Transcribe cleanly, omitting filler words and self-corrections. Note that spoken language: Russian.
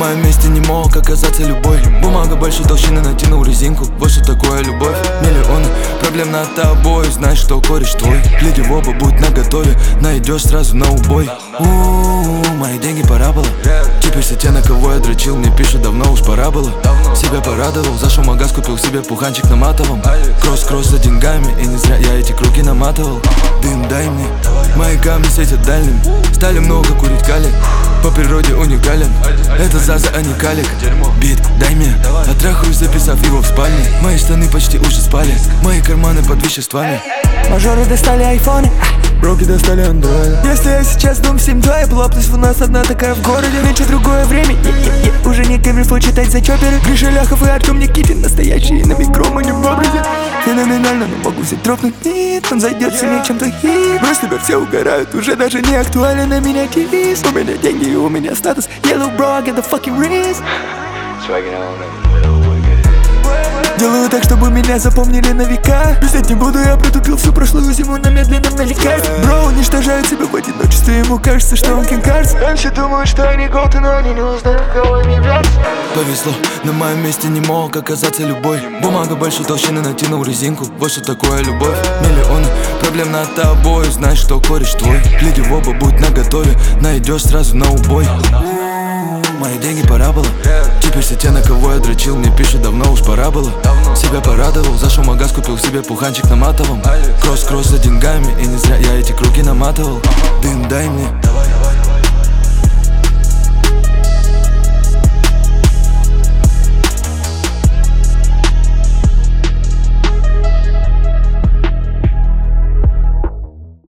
моем месте не мог оказаться любой. Бумага больше толщины, натянул резинку. Вот что такое любовь. Миллионы проблем над тобой. Знаешь, что кореш твой. Гляди в оба, будь наготове. Найдешь сразу на убой. Мои деньги пора было. Теперь все те, на кого я дрочил, мне пишут, давно уж пора было. Себя порадовал, зашел в магаз, купил себе пуханчик на матовом. Кросс-кросс за деньгами, и не зря я эти круги наматывал. Дым дай мне, мои камни светят дальним. Стали много курить кали, по природе уникален. Это Заза, а не Калик. Бит дай мне, отрахаюсь, записав его в спальне. Мои штаны почти уже спали, мои карманы под веществами. Мажоры достали айфоны, броки достали андроиды. Если я сейчас дом 7-2, я плотность у нас одна такая в городе. Нынче другое время, уже не камильфо читать за чоперы. Гриша Ляхов и Артем Никитин, настоящие на микро, мы не в образе. Феноменально, но могу взять дропнуть, нет, он зайдет сильнее, чем твой хит. Брось тебя, все угорают, уже даже не актуален на меня девиз. У меня деньги и у меня статус, yellow bro, I get the fucking wrist. Делаю так, чтобы меня запомнили на века. Писать не буду, я протупил всю прошлую зиму на медленном налегке. Бро уничтожает себя в одиночестве, ему кажется, что он King Cards. Они все думают, что они голды, но они не узнают, кого они являются. Повезло, на моем месте не мог оказаться любой. Бумага больше толщины, натянул резинку. Вот что такое любовь. Миллионы проблем над тобой. Знаешь, что кореш твой. Гляди в оба, будь наготове. Найдешь сразу на убой. Мои деньги пора было. Теперь все те, на кого я дрочил, мне пишут, давно уж пора было. Себя порадовал, зашел в магаз, купил себе пуханчик на матовом. Кросс-кросс за деньгами, и не зря я эти круги наматывал. Дым дай мне,